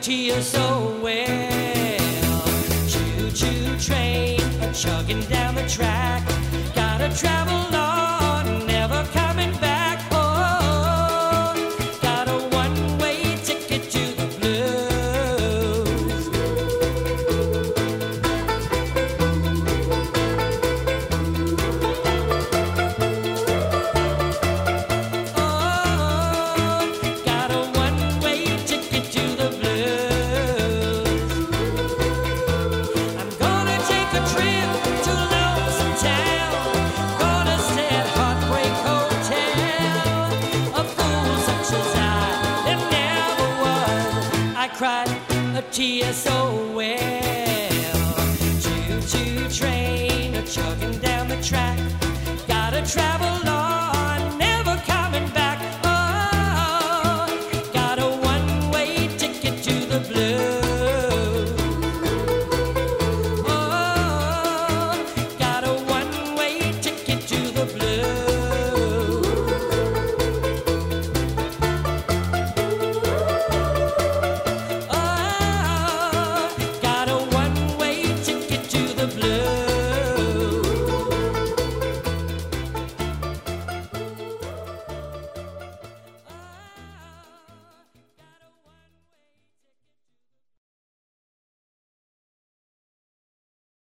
tear so well. Choo-choo train, chugging down the track. Gotta travel on, never coming back. Oh, got a one-way ticket to the blues. Oh, got a one-way ticket to the blues. I'm gonna take a trip to Lonesome Town. Gonna stay at Heartbreak Hotel. A fool such as there never was. I cried a tear so well. Choo-choo train, chugging down the track. Gotta travel on.